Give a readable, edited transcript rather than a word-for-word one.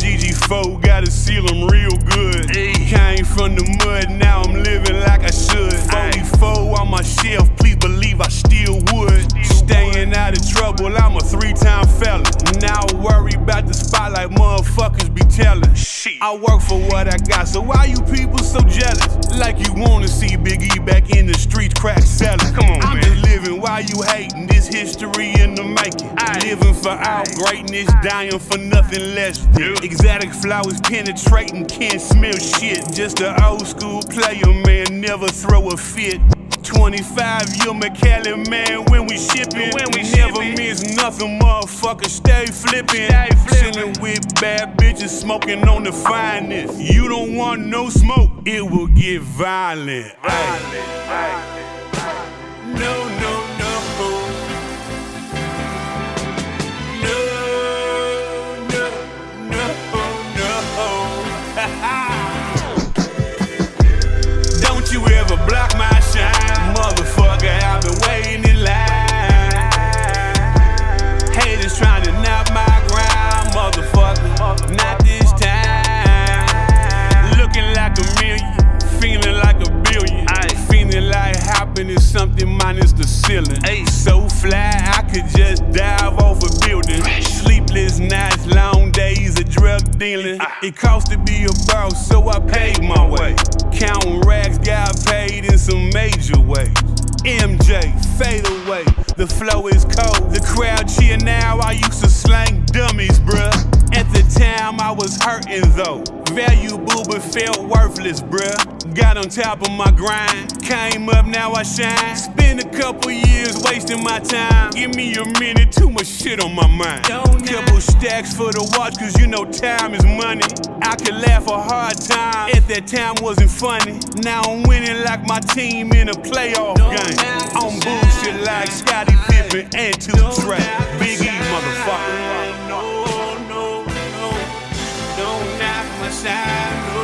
GG4, gotta seal them real good. Came from the mud, now I'm living like I should. 44 on my shelf, please believe I still would. Staying out of trouble, I'm a 3-time felon. Now I worry about the spotlight motherfuckers be telling. I work for what I got, so why you people so jealous? Like you wanna see Big E back in the streets, crack selling. Come on, I'm man. just living, why you hating? This history in the making. Living for our greatness, dying for nothing less. Exotic flowers penetrating, can't smell shit. Just an old school player, man, never throw a fit. 25-year McCallie, man, when we shipping. Never miss nothing, motherfucker, stay flipping. Chillin' with bad bitches, smoking on the finest. You don't want no smoke, it will get violent. No, no, no. Don't you ever block my shine, motherfucker, I've been waiting in line. Haters trying to knock my grind, motherfucker, not this time. Looking like a million, feeling like a billion. Feeling like hopping is something minus the ceiling. So fly, I could just dive off a building. Sleepless nights, long days of drug dealing. It cost to be a boss, so I paid my way. Counting racks, got paid in some major ways. MJ, fade away, the flow is cold. The crowd cheer now, I used to slang dummies, bruh. At the time I was hurting though. Valuable but felt worthless, bruh. Got on top of my grind, came up, now I shine. Spent a couple years wasting my time. Give me a minute, too much shit on my mind. Couple stacks for the watch, cause you know time is money. I could laugh a hard time, at that time wasn't funny. Now I'm winning like my team in a playoff game. On bullshit like Scottie Pippen and 2 Trap. Big E, motherfucker. No, no, no, don't knock my shine.